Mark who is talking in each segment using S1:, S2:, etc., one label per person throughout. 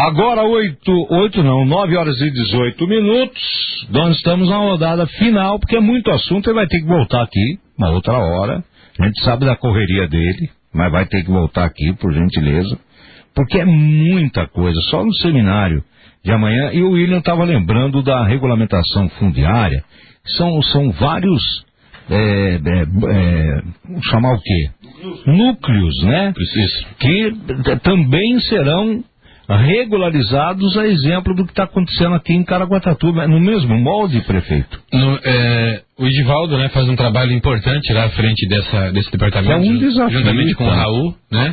S1: Agora 9 horas e 18 minutos, nós estamos na rodada final, porque é muito assunto, ele vai ter que voltar aqui, uma outra hora, a gente sabe da correria dele, mas vai ter que voltar aqui, por gentileza, porque é muita coisa, só no seminário de amanhã, e o William estava lembrando da regulamentação fundiária, são vários, chamar o quê? Núcleos, né? Preciso. Que também serão regularizados, a exemplo do que está acontecendo aqui em Caraguatatuba, no mesmo molde, prefeito.
S2: O Edivaldo, né, faz um trabalho importante lá à frente desse departamento.
S1: É um desafio.
S2: Juntamente com o Raul, né?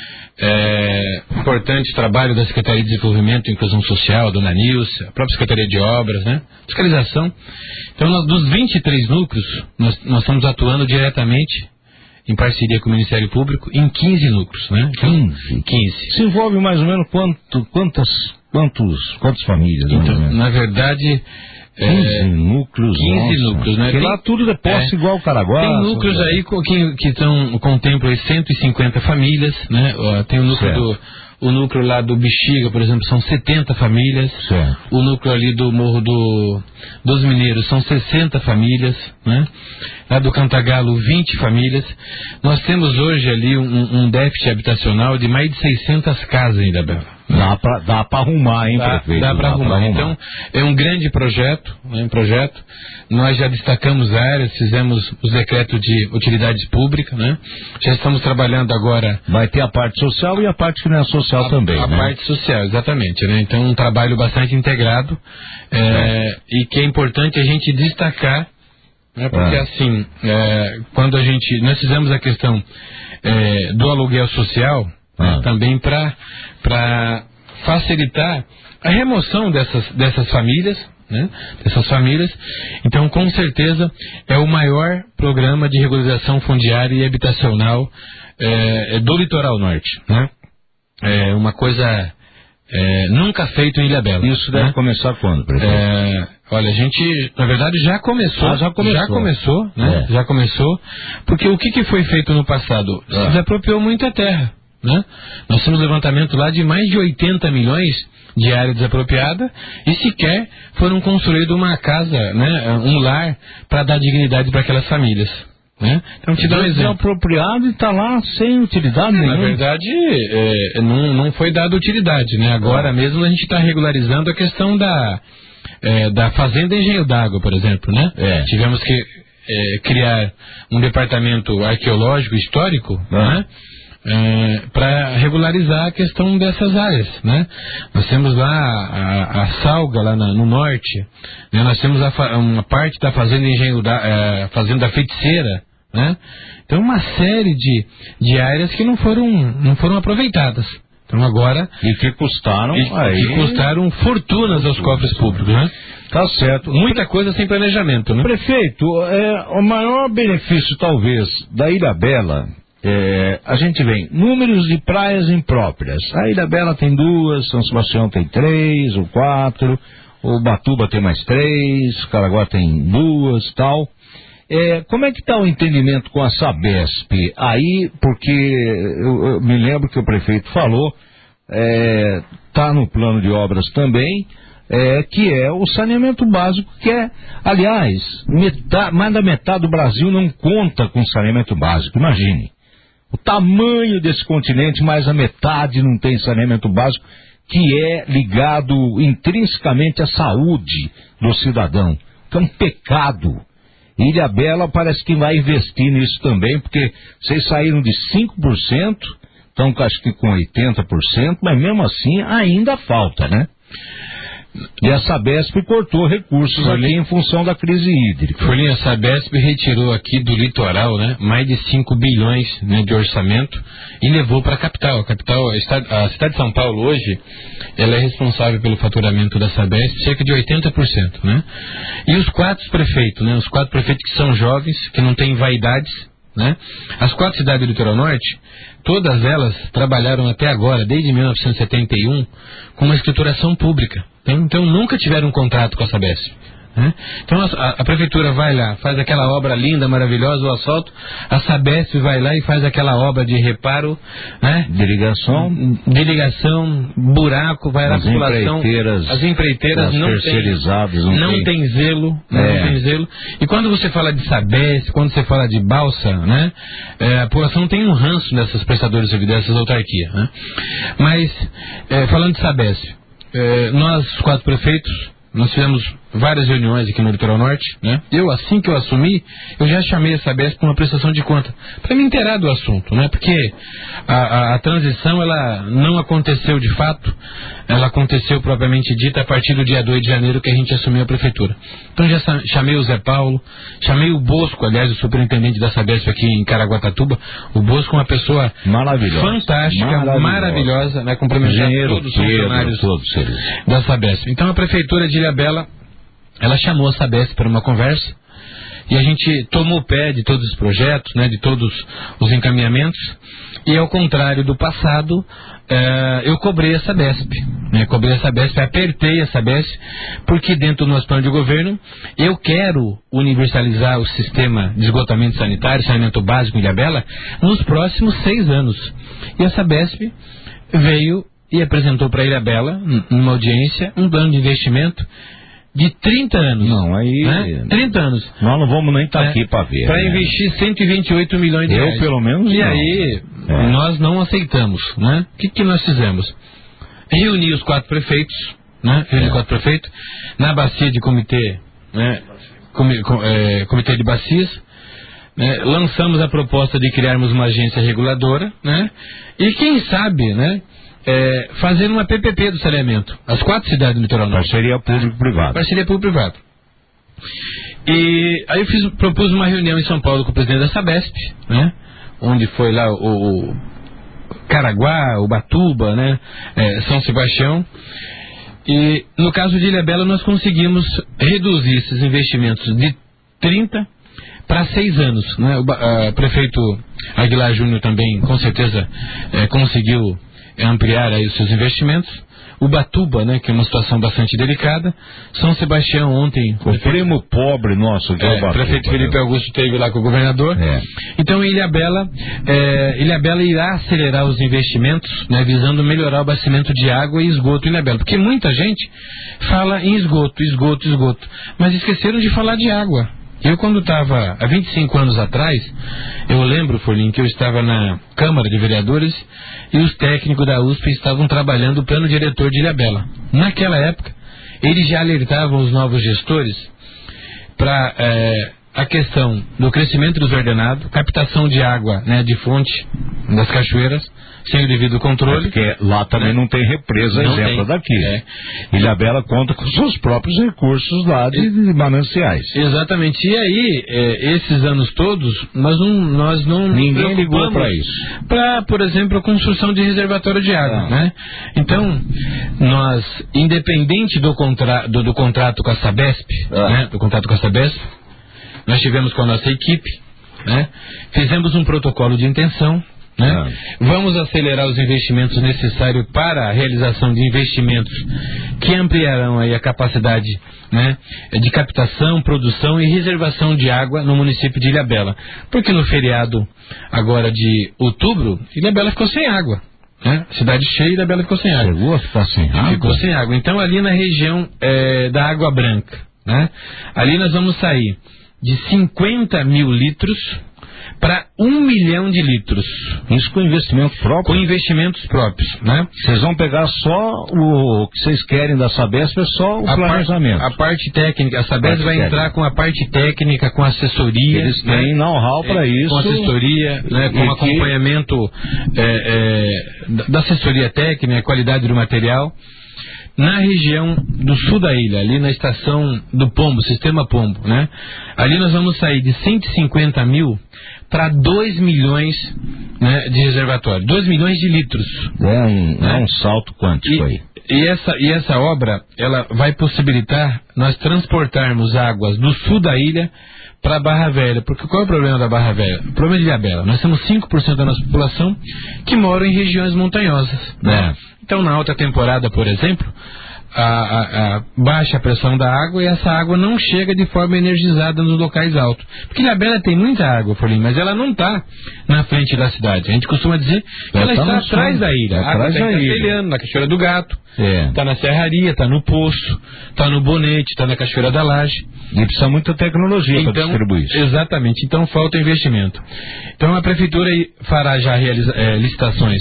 S2: Importante trabalho da Secretaria de Desenvolvimento e Inclusão Social, Dona Nilce, a própria Secretaria de Obras, né? Fiscalização. Então, dos 23 núcleos, nós estamos atuando diretamente em parceria com o Ministério Público, em 15 núcleos, né? 15.
S1: Se envolve mais ou menos quantas famílias?
S2: Então, na verdade...
S1: 15 núcleos,
S2: 15 núcleos, né?
S1: Porque lá tudo é posse igual o Caraguá.
S2: Tem núcleos aí que contemplam 150 famílias, né? Tem o núcleo o núcleo lá do Bexiga, por exemplo, são 70 famílias.
S1: Certo.
S2: O núcleo ali do Morro dos Mineiros são 60 famílias, né? Lá do Cantagalo, 20 famílias. Nós temos hoje ali um déficit habitacional de mais de 600 casas ainda, Bela.
S1: Dá pra arrumar, hein, prefeito?
S2: Dá pra arrumar. Então, é um grande projeto, né, Nós já destacamos áreas, fizemos os decretos de utilidades públicas, né? Já estamos trabalhando agora...
S1: Vai ter a parte social e a parte que não é social também,
S2: a
S1: né?
S2: A parte social, exatamente, né? Então, um trabalho bastante integrado, e que é importante a gente destacar, né? Porque assim, quando nós fizemos a questão do aluguel social, também para facilitar a remoção dessas famílias, né? Então, com certeza, é o maior programa de regularização fundiária e habitacional do Litoral Norte, né? É uma coisa nunca feita em Ilhabela.
S1: Isso deve começar quando, prefeito?
S2: Olha, a gente, na verdade, já começou. Já começou, né? Já começou, porque o que foi feito no passado? Se desapropriou muita terra, né? Nós temos levantamento lá de mais de 80 milhões de área desapropriada e sequer foram construídos uma casa, né? Um lar para dar dignidade para aquelas famílias, né? Então, te dá um exemplo.
S1: Desapropriado e está lá sem utilidade nenhuma.
S2: Na verdade, não foi dada utilidade, né? Agora mesmo a gente está regularizando a questão da Fazenda Engenho d'Água, por exemplo, né? Tivemos que criar um departamento arqueológico histórico, né? Para regularizar a questão dessas áreas, né? Nós temos lá a Salga, lá no norte, né? Nós temos uma parte da Fazenda Engenho Fazenda Feiticeira, né? Então, uma série de áreas que não foram aproveitadas. Então, agora...
S1: E que custaram
S2: fortunas aos cofres públicos, né?
S1: Tá certo.
S2: Muita coisa sem planejamento, né?
S1: Prefeito, o maior benefício, talvez, da Ilhabela... a gente vê números de praias impróprias. A Ilhabela tem 2, São Sebastião tem 3 ou 4, o Ubatuba tem mais 3, Caraguá tem 2, tal. Como é que está o entendimento com a Sabesp? Aí, porque eu me lembro que o prefeito falou, está no plano de obras também, que é o saneamento básico, que aliás, mais da metade do Brasil não conta com saneamento básico, imagine. O tamanho desse continente, mais a metade não tem saneamento básico, que é ligado intrinsecamente à saúde do cidadão. Então, é um pecado. Ilhabela parece que vai investir nisso também, porque vocês saíram de 5%, estão acho que com 80%, mas mesmo assim ainda falta, né? E a Sabesp cortou recursos ali em função da crise hídrica.
S2: Folhinha, a Sabesp retirou aqui do litoral, né, mais de 5 bilhões, né, de orçamento e levou para a capital. A cidade de São Paulo hoje, ela é responsável pelo faturamento da Sabesp cerca de 80%, né? E os 4 prefeitos, né, que são jovens, que não têm vaidades, né? As 4 cidades do Litoral Norte, todas elas trabalharam até agora, desde 1971, com uma escrituração pública. Então nunca tiveram um contrato com a Sabesp, né? Então a prefeitura vai lá, faz aquela obra linda, maravilhosa, o asfalto, a Sabesp vai lá e faz aquela obra de reparo, né?
S1: De ligação,
S2: buraco, vai lá a população, as empreiteiras não tem zelo, não tem zelo. E quando você fala de Sabesp, quando você fala de balsa, né? A população tem um ranço dessas prestadoras de serviço, dessas autarquias, né? Mas, falando de Sabesp, nós, os 4 prefeitos, nós fizemos várias reuniões aqui no Litoral Norte, né? Assim que eu assumi, eu já chamei a Sabesp para uma prestação de conta, para me inteirar do assunto, né? Porque a transição, ela não aconteceu de fato, ela aconteceu propriamente dita a partir do dia 2 de janeiro que a gente assumiu a prefeitura. Então já chamei o Zé Paulo, chamei o Bosco, aliás, o superintendente da Sabesp aqui em Caraguatatuba. O Bosco é uma pessoa fantástica, maravilhosa, né? Cumprimentar todos os funcionários da Sabesp. Então a prefeitura de Ilhabela, ela chamou a Sabesp para uma conversa e a gente tomou o pé de todos os projetos, né, de todos os encaminhamentos, e ao contrário do passado, eu cobrei a Sabesp, né, apertei a Sabesp, porque dentro do nosso plano de governo eu quero universalizar o sistema de esgotamento sanitário, saneamento básico em Ilhabela, nos próximos 6 anos. E a Sabesp veio e apresentou para Ilhabela, numa audiência, um plano de investimento de 30 anos.
S1: Não, aí...
S2: Né? 30 anos.
S1: Nós não vamos nem estar aqui para ver.
S2: Para investir 128 milhões de reais.
S1: Eu, pelo menos,
S2: e
S1: não.
S2: aí, nós não aceitamos, né? O que nós fizemos? Reuni os 4 prefeitos, né? Na bacia de comitê, né? Comitê de bacias, né? Lançamos a proposta de criarmos uma agência reguladora, né? E quem sabe, né? Fazer uma PPP do saneamento. As 4 cidades do Litoral Norte.
S1: Parceria público-privada.
S2: Parceria público-privada. E aí eu propus uma reunião em São Paulo com o presidente da Sabesp, né? Onde foi lá o Caraguá, Ubatuba, né? São Sebastião. E no caso de Ilhabela nós conseguimos reduzir esses investimentos de 30 para 6 anos, né? O prefeito Aguilar Júnior também, com certeza, conseguiu ampliar aí os seus investimentos. Ubatuba, né, que é uma situação bastante delicada. São Sebastião ontem...
S1: O primo pobre nosso, que é o Ubatuba.
S2: O prefeito Felipe Augusto esteve lá com o governador. Então, Ilhabela irá acelerar os investimentos, né, visando melhorar o abastecimento de água e esgoto em Ilhabela. Porque muita gente fala em esgoto, mas esqueceram de falar de água. Eu, quando estava, há 25 anos atrás, eu lembro, Forlim, que eu estava na Câmara de Vereadores e os técnicos da USP estavam trabalhando o plano diretor de Ilhabela. Naquela época, eles já alertavam os novos gestores para a questão do crescimento desordenado, captação de água, né, de fonte das cachoeiras, sem o devido controle.
S1: Porque lá também não tem represa, exemplo daqui. Ilhabela conta com seus próprios recursos lá de mananciais.
S2: Exatamente. E aí, esses anos todos, nós não
S1: ninguém ligou para isso.
S2: Para, por exemplo, a construção de reservatório de água, né? Então, nós, independente do contrato com a Sabesp, né, nós tivemos com a nossa equipe, né? Fizemos um protocolo de intenção, né? Vamos acelerar os investimentos necessários para a realização de investimentos que ampliarão aí a capacidade, né, de captação, produção e reservação de água no município de Ilhabela. Porque no feriado agora de outubro, Ilhabela ficou sem água. Cidade cheia, Ilhabela ficou sem água.
S1: Chegou a ficar sem água?
S2: Ficou sem água. Então ali na região da Água Branca, né? Ali nós vamos sair de 50 mil litros para 1 milhão de litros.
S1: Isso com investimento próprio?
S2: Com investimentos próprios, né?
S1: Vocês vão pegar só o que vocês querem da Sabesp, é só o planejamento.
S2: A parte técnica, a Sabesp vai entrar com a parte técnica, com assessoria.
S1: Eles têm know-how para isso.
S2: Com assessoria, né, com acompanhamento da assessoria técnica, qualidade do material. Na região do sul da ilha, ali na estação do Pombo, Sistema Pombo, né? Ali nós vamos sair de 150 mil para 2 milhões, né, de reservatório. 2 milhões de litros.
S1: É um salto quântico aí.
S2: E essa obra, ela vai possibilitar nós transportarmos águas do sul da ilha para Barra Velha. Porque qual é o problema da Barra Velha? O problema de Ilhabela. Nós temos 5% da nossa população que moram em regiões montanhosas, né? Então, na alta temporada, por exemplo, baixa a pressão da água e essa água não chega de forma energizada nos locais altos. Porque Ilhabela tem muita água, Forlim, mas ela não está na frente da cidade. A gente costuma dizer que ela está atrás da ilha. A água está em Castelhano, na Cachoeira do Gato, está na Serraria, está no Poço, está no Bonete, está na Cachoeira da Laje.
S1: E precisa muita tecnologia para distribuir isso.
S2: Exatamente, então falta investimento. Então a Prefeitura fará já licitações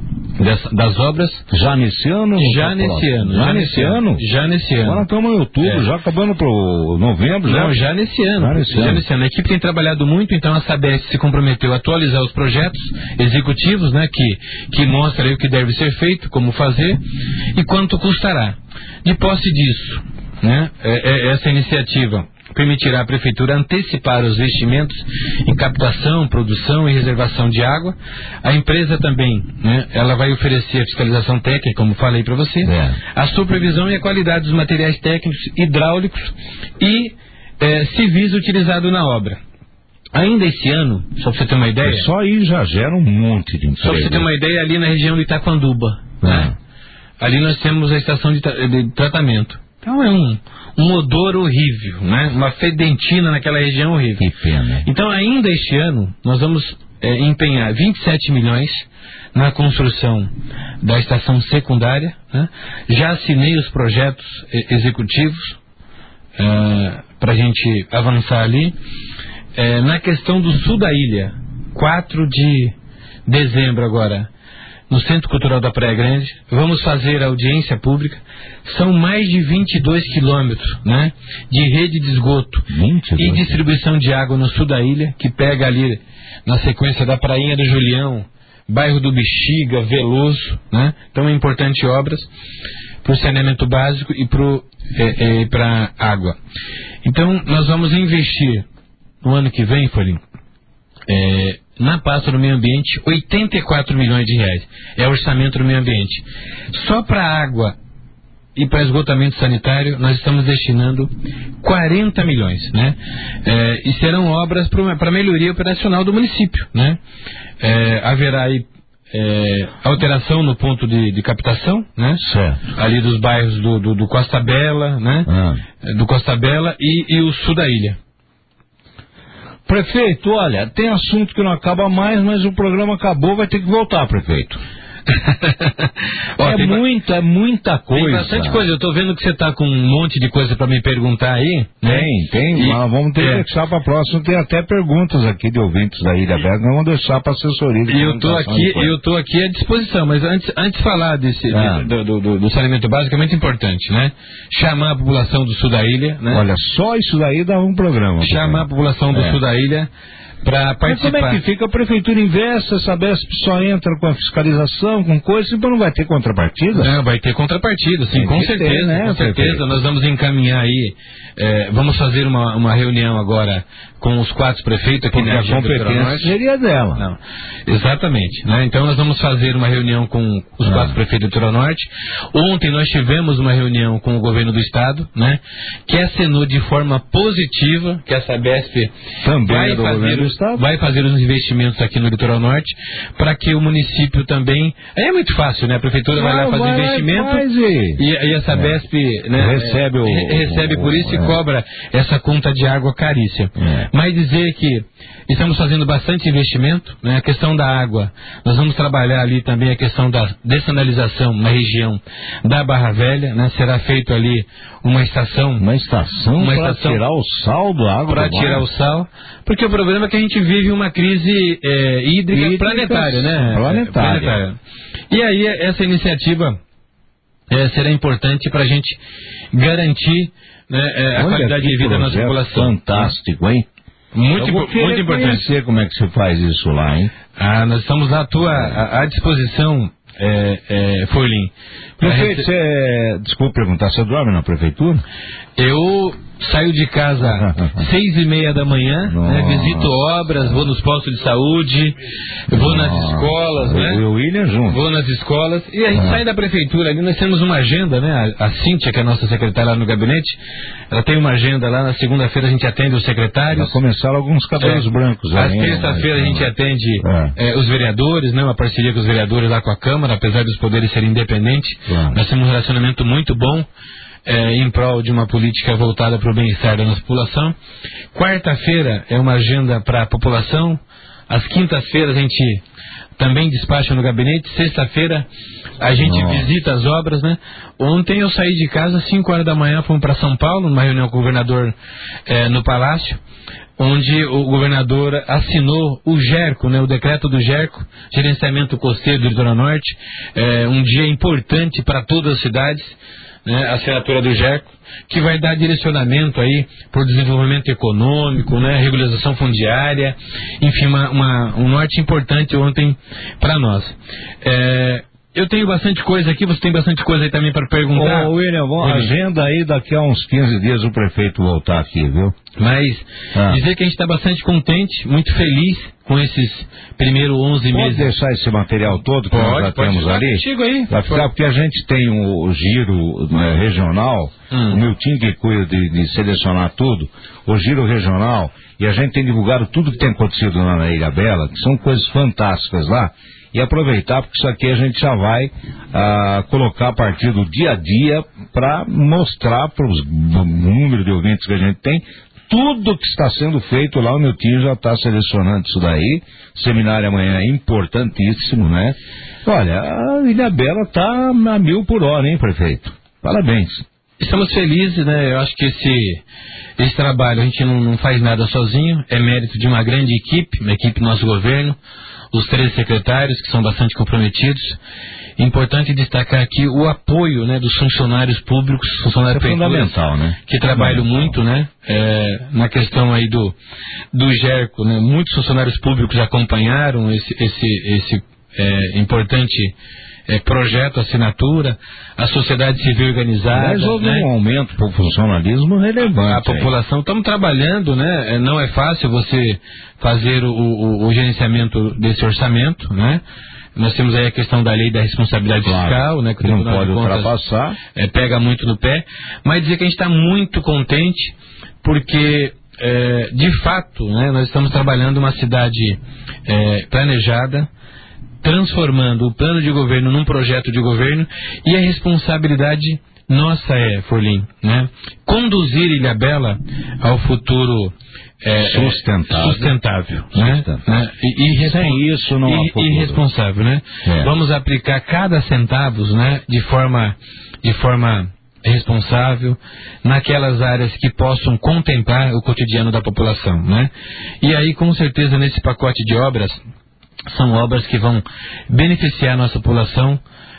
S2: das obras.
S1: Já nesse ano?
S2: Já nesse ano.
S1: Agora estamos em outubro, já acabando para novembro.
S2: Não, já nesse ano. A equipe tem trabalhado muito, então a Sabesp se comprometeu a atualizar os projetos executivos, né, que mostra aí o que deve ser feito, como fazer e quanto custará. De posse disso, né, essa iniciativa permitirá à Prefeitura antecipar os investimentos em captação, produção e reservação de água. A empresa também, né, ela vai oferecer a fiscalização técnica, como falei para você, a supervisão e a qualidade dos materiais técnicos hidráulicos e civis utilizados na obra. Ainda esse ano, só para você ter uma ideia...
S1: Só aí já gera um monte de emprego.
S2: Só para você ter uma ideia, ali na região de Itaquanduba, né, ali nós temos a estação de tratamento. Então é um odor horrível, né? Uma fedentina naquela região horrível.
S1: Que pena.
S2: Então ainda este ano nós vamos empenhar 27 milhões na construção da estação secundária, né? Já assinei os projetos executivos para a gente avançar ali. Na questão do sul da ilha, 4 de dezembro agora, no Centro Cultural da Praia Grande, vamos fazer audiência pública. São mais de 22 quilômetros, né, de rede de esgoto e distribuição de água no sul da ilha, que pega ali na sequência da Prainha do Julião, bairro do Bexiga, Veloso, né? Então é importante obras para o saneamento básico e para água. Então nós vamos investir no ano que vem, Folim, na pasta do meio ambiente, 84 milhões de reais. É o orçamento do meio ambiente. Só para água e para esgotamento sanitário, nós estamos destinando 40 milhões, né? E serão obras para melhoria operacional do município, né? Haverá aí alteração no ponto de captação, né?
S1: Certo.
S2: Ali dos bairros do Costa Bela, né? Do Costa Bela e o sul da ilha.
S1: Prefeito, olha, tem assunto que não acaba mais, mas o programa acabou, vai ter que voltar, prefeito. É muita coisa.
S2: Tem bastante coisa. Eu tô vendo que você tá com um monte de coisa para me perguntar aí.
S1: Tem. Mas vamos ter que deixar para próxima. Tem até perguntas aqui de ouvintes da Ilha Aberta. Vamos deixar para assessoria.
S2: E eu tô aqui à disposição. Mas antes de falar do saneamento básico, é muito importante, né? Chamar a população do sul da ilha, né?
S1: Olha, só isso daí dá um programa.
S2: Chamar a população do sul da ilha para participar.
S1: Mas como é que fica? A Prefeitura investe, a Sabesp só entra com a fiscalização, com coisas, então não vai ter contrapartida?
S2: Não, vai ter contrapartida, sim, com certeza, né? Com certeza. Nós vamos encaminhar aí, vamos fazer uma reunião agora com os 4 prefeitos aqui na região do Litoral Norte.
S1: Seria dela.
S2: Não, exatamente, né? Então nós vamos fazer uma reunião com os 4 prefeitos do Litoral Norte. Ontem nós tivemos uma reunião com o governo do estado, né? Que acenou de forma positiva que a Sabesp também vai fazer os investimentos aqui no Litoral Norte, para que o município também... Aí é muito fácil, né? A prefeitura vai lá fazer investimento e a Sabesp recebe por isso e cobra essa conta de água carícia. Mas dizer que estamos fazendo bastante investimento, né? A questão da água, nós vamos trabalhar ali também a questão da dessanalização na região da Barra Velha, né? Será feito ali uma estação para tirar o sal da água. Para tirar o sal, porque o problema é que a gente vive uma crise hídrica planetária, né? Planetária. E aí essa iniciativa será importante para a gente garantir, né, a qualidade de vida da nossa população.
S1: Fantástico, hein?
S2: Muito importante.
S1: Conhecer como é que você faz isso lá, hein?
S2: Nós estamos à disposição, Forlim.
S1: Prefeito, desculpe perguntar, você dorme na prefeitura?
S2: Eu saio de casa 6:30 da manhã, né, visito obras, vou nos postos de saúde, vou nas escolas, né?
S1: O William junto.
S2: Vou nas escolas, e a gente sai da prefeitura ali, nós temos uma agenda, né? A Cíntia, que é a nossa secretária lá no gabinete, ela tem uma agenda lá, na segunda-feira a gente atende os secretários.
S1: Já começaram alguns cabelos brancos.
S2: Às terça-feira a gente atende os vereadores, né? Uma parceria com os vereadores lá com a Câmara, apesar dos poderes serem independentes. Nós temos um relacionamento muito bom. Em prol de uma política voltada para o bem-estar da nossa população. Quarta-feira é uma agenda para a população. Às quintas-feiras a gente também despacha no gabinete. Sexta-feira a gente visita as obras, né? Ontem eu saí de casa às 5 horas da manhã, fomos para São Paulo, numa reunião com o governador no Palácio, onde o governador assinou o GERCO, né, o decreto do GERCO, Gerenciamento Costeiro do Litoral Norte, um dia importante para todas as cidades, né, a assinatura do GERCO, que vai dar direcionamento aí para o desenvolvimento econômico, né, regularização fundiária, enfim, um norte importante ontem para nós. Eu tenho bastante coisa aqui, você tem bastante coisa aí também para perguntar.
S1: Ô, William, agenda aí daqui a uns 15 dias o prefeito voltar aqui, viu?
S2: Mas dizer que a gente está bastante contente, muito feliz com esses primeiros 11 meses.
S1: Pode deixar esse material todo que nós já temos ali?
S2: Aí.
S1: Vai ficar, porque a gente tem o giro regional, o meu time que cuida de selecionar tudo, o giro regional, e a gente tem divulgado tudo que tem acontecido lá na Ilha Bela, que são coisas fantásticas lá. E aproveitar, porque isso aqui a gente já vai colocar a partir do dia a dia para mostrar para os número de ouvintes que a gente tem tudo que está sendo feito lá. O meu tio já está selecionando isso daí. Seminário amanhã é importantíssimo, né? Olha, a Ilha Bela está a 1000 por hora, hein, prefeito? Parabéns.
S2: Estamos felizes, né? Eu acho que esse trabalho a gente não faz nada sozinho, é mérito de uma grande equipe, uma equipe do nosso governo, os 13 secretários que são bastante comprometidos. Importante destacar aqui o apoio, né, dos funcionários públicos, funcionários
S1: fundamental, né?
S2: Que trabalham muito, né, na questão aí do GERCO, né? Muitos funcionários públicos acompanharam esse importante projeto, assinatura, a sociedade civil organizada.
S1: Mas houve um aumento para o funcionalismo relevante.
S2: A população, estamos trabalhando, né? Não é fácil você fazer o gerenciamento desse orçamento, né? Nós temos aí a questão da lei da responsabilidade fiscal, né? Que
S1: não pode ultrapassar.
S2: Pega muito no pé, mas dizer que a gente está muito contente, porque de fato, né, nós estamos trabalhando uma cidade planejada, transformando o plano de governo num projeto de governo, e a responsabilidade nossa Forlim, né? Conduzir Ilhabela ao futuro sustentável, né?
S1: Sem isso não há futuro.
S2: E responsável, né? Vamos aplicar cada centavo, né, de forma responsável naquelas áreas que possam contemplar o cotidiano da população, né? E aí, com certeza, nesse pacote de obras, são obras que vão beneficiar a nossa população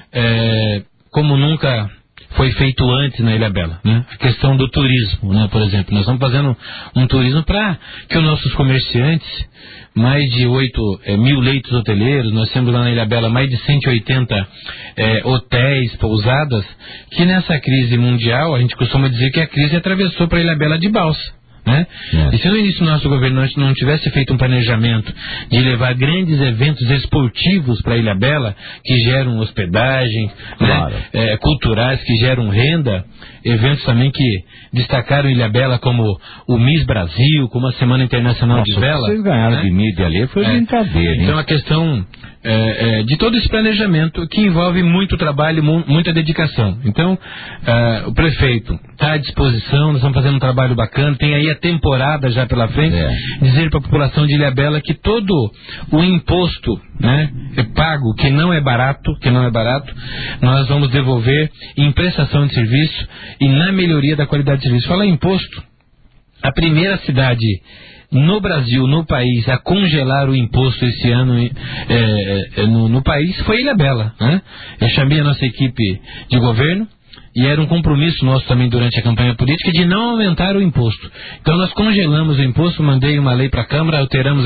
S2: como nunca foi feito antes na Ilha Bela, né? A questão do turismo, né? Por exemplo, nós estamos fazendo um turismo para que os nossos comerciantes, mais de 8.000 leitos hoteleiros, nós temos lá na Ilha Bela mais de 180 hotéis, pousadas, que nessa crise mundial, a gente costuma dizer que a crise atravessou para a Ilha Bela de balsa, né? E se no início do nosso governo não tivesse feito um planejamento de levar grandes eventos esportivos para a Ilha Bela, que geram hospedagem, né, culturais, que geram renda, eventos também que destacaram Ilha Bela como o Miss Brasil, como a Semana Internacional de Vela.
S1: Vocês ganharam, né, de mídia ali, foi brincadeira, hein?
S2: Então a questão de todo esse planejamento que envolve muito trabalho, muita dedicação. Então o prefeito está à disposição, nós estamos fazendo um trabalho bacana, tem aí a temporada já pela frente, dizer para a população de Ilhabela que todo o imposto, né, pago, que não é barato, nós vamos devolver em prestação de serviço e na melhoria da qualidade de serviço. Falar em imposto, a primeira cidade no Brasil, no país, a congelar o imposto esse ano no país foi Ilhabela, né? Eu chamei a nossa equipe de governo, e era um compromisso nosso também durante a campanha política, de não aumentar o imposto. Então nós congelamos o imposto, mandei uma lei para a Câmara, alteramos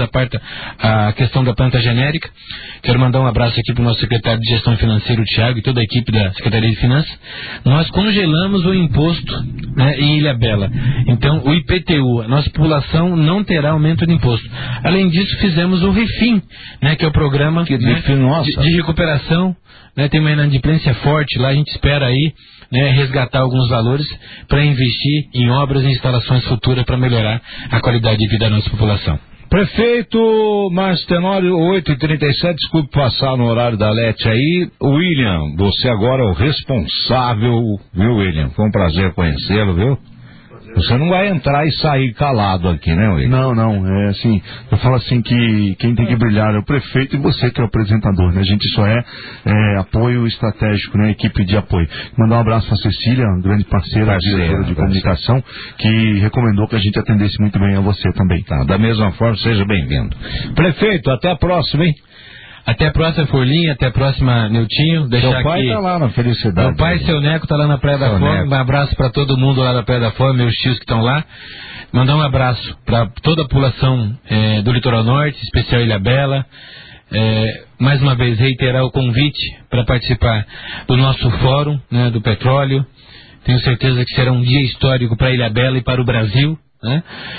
S2: a questão da planta genérica. Quero mandar um abraço aqui para o nosso secretário de Gestão Financeira, o Thiago, e toda a equipe da Secretaria de Finanças. Nós congelamos o imposto, né, em Ilhabela. Então o IPTU, a nossa população não terá aumento de imposto. Além disso, fizemos o REFIM, né, que é o programa de recuperação, né, tem uma inadimplência forte lá, a gente espera aí, né, resgatar alguns valores para investir em obras e instalações futuras para melhorar a qualidade de vida da nossa população.
S1: Prefeito Márcio Tenório, 8h37, desculpe passar no horário da Lete aí. William, você agora é o responsável, viu, William? Foi um prazer conhecê-lo, viu? Você não vai entrar e sair calado aqui, né, William?
S3: Não, é assim, eu falo assim que quem tem que brilhar é o prefeito e você que é o apresentador, né? A gente só é apoio estratégico, né? Equipe de apoio. Mandar um abraço para a Cecília, grande parceira de comunicação, que recomendou que a gente atendesse muito bem a você também.
S1: Tá, da mesma forma, seja bem-vindo. Prefeito, até a próxima, hein?
S2: Até a próxima, Forlinha, até a próxima, Niltinho.
S1: Seu pai tá lá na felicidade.
S2: Meu pai, seu Neco, tá lá na Praia da Fome. Um abraço para todo mundo lá da Praia da Fome, meus tios que estão lá. Mandar um abraço para toda a população do Litoral Norte, especial Ilhabela. Mais uma vez, reiterar o convite para participar do nosso fórum, né, do petróleo. Tenho certeza que será um dia histórico para Ilhabela e para o Brasil. Né?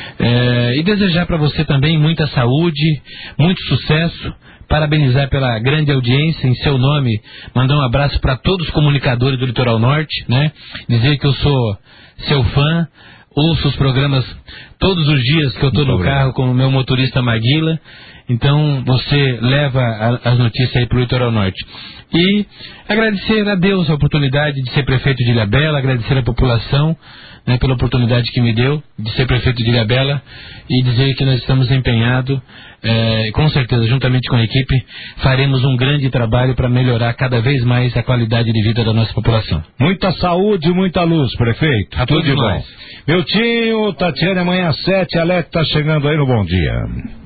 S2: E desejar para você também muita saúde, muito sucesso. Parabenizar pela grande audiência, em seu nome, mandar um abraço para todos os comunicadores do Litoral Norte, né? Dizer que eu sou seu fã, ouço os programas todos os dias que eu estou no carro com o meu motorista Maguila. Então você leva as notícias aí para o Litoral Norte. E agradecer a Deus a oportunidade de ser prefeito de Ilhabela, agradecer a população, né, pela oportunidade que me deu de ser prefeito de Ilhabela, e dizer que nós estamos empenhados, com certeza, juntamente com a equipe, faremos um grande trabalho para melhorar cada vez mais a qualidade de vida da nossa população.
S1: Muita saúde e muita luz, prefeito.
S2: A tudo de bom.
S1: Meu tio, Tatiana, amanhã às 7, a Lete tá chegando aí no Bom Dia.